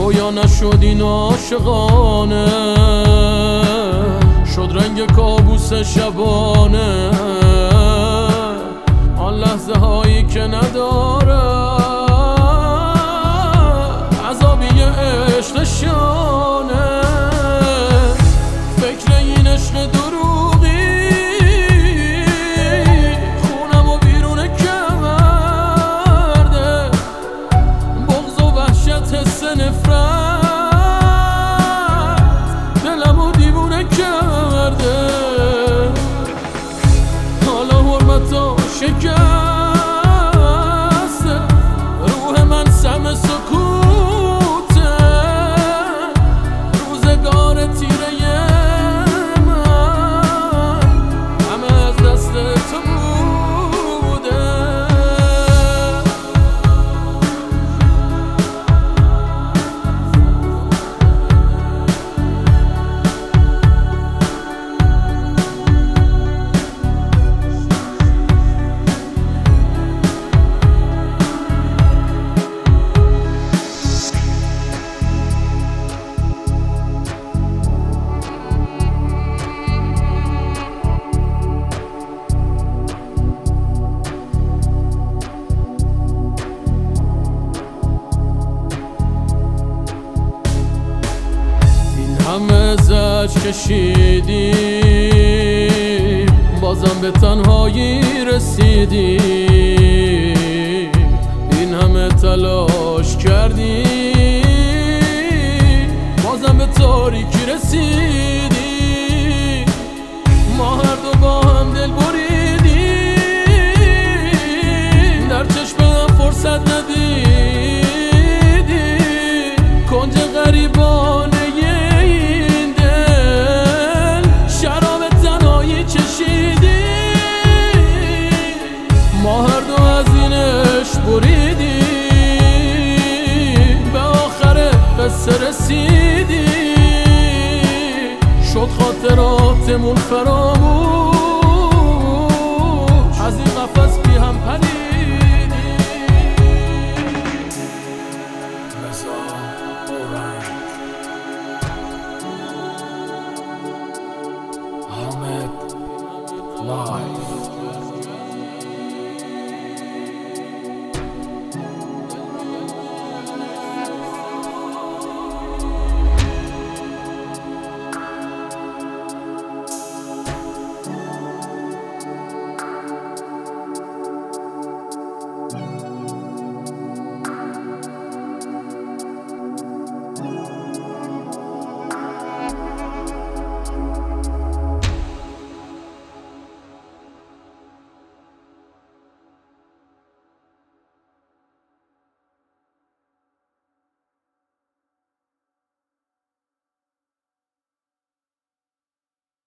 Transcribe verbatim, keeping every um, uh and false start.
رویا نشد این عاشقانه، شد رنگ کابوس شبانه. آن لحظه هایی که نداره عذابی عشق نشانه. فکر این عشق دروغی خونم و بیرون کرده، بغض و وحشت حس نفرت دلم و دیوونه کرده. حالا حرمتا شکسته، روح من سم سکوته. روزگار تیره من همه از دست تو بوده. همه زج کشیدیم بازم به تنهایی رسیدیم. این همه تلاش کردیم بازم به تاریکی رسیدیم. ما هر دو با هم دل بریدیم، در چشم هم فرصت ندیدیم. کنج غریبانه ما هر دو از این عشق بریدیم، به آخر قصه رسیدیم. شد خاطراتمون فراموش، از این قفس بی هم پریدیم. حامد لایف.